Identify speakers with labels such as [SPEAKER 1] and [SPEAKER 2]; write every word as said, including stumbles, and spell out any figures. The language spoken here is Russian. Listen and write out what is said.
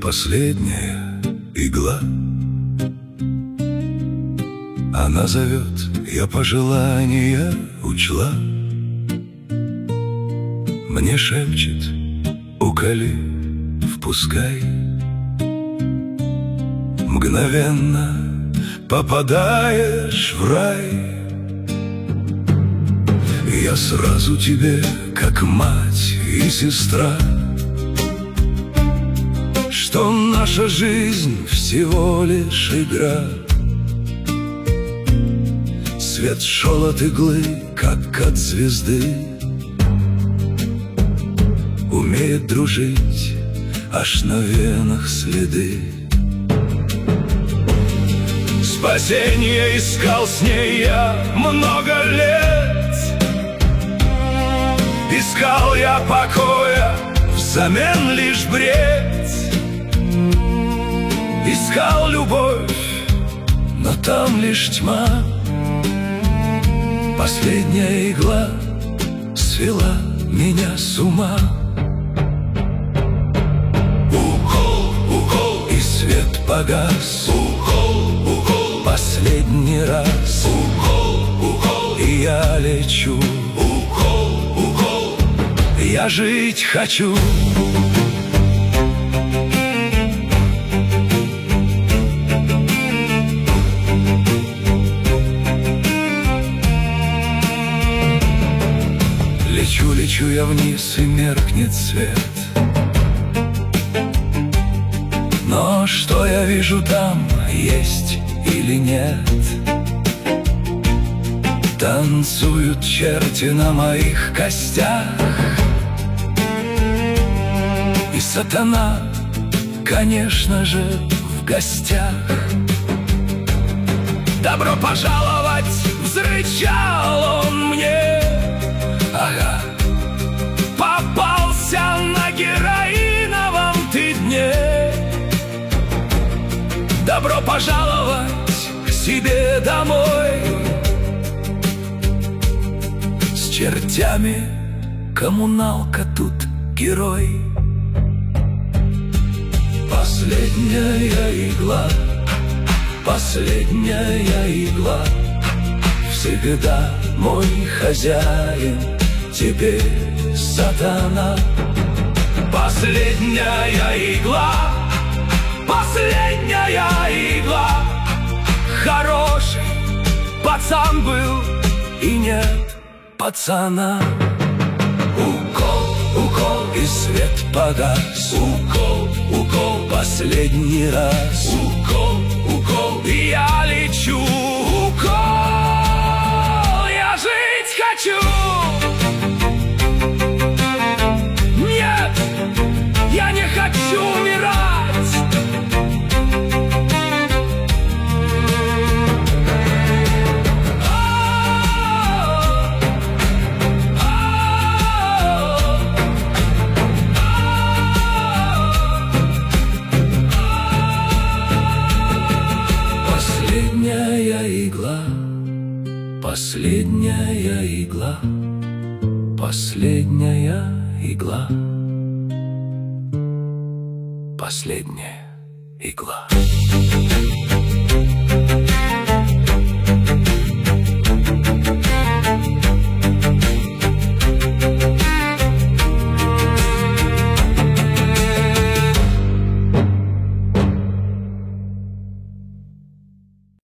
[SPEAKER 1] последняя игла. Она зовет, я пожелания учла. Мне шепчет, уколи, впускай. Мгновенно попадаешь в рай. Я сразу тебе, как мать и сестра, что наша жизнь всего лишь игра. Свет шел от иглы, как от звезды. Умеет дружить, аж на венах следы. Спасение искал с ней я много лет. Искал я покоя, взамен лишь бред. Искал любовь, но там лишь тьма. Последняя игла свела меня с ума. Укол, укол, и свет погас. Укол, укол, последний раз. Укол, укол, и я лечу. Укол, укол, я жить хочу. Лечу, лечу я вниз, и меркнет свет. Но что я вижу там, есть или нет? Танцуют черти на моих костях. И сатана, конечно же, в гостях. Добро пожаловать, взрычал он мне. Ага, попался на героиновом ты дне. Добро пожаловать к себе домой. С чертями коммуналка тут герой. Последняя игла, последняя игла. Всегда мой хозяин, теперь сатана. Последняя игла, последняя игла. Хороший пацан был, и нет пацана. Укол, укол, и свет погас. Укол, укол, последний раз. Укол, укол, и я лечу. Укол, я жить хочу. Нет, я не хочу умирать. Последняя игла, последняя игла, последняя игла, последняя игла.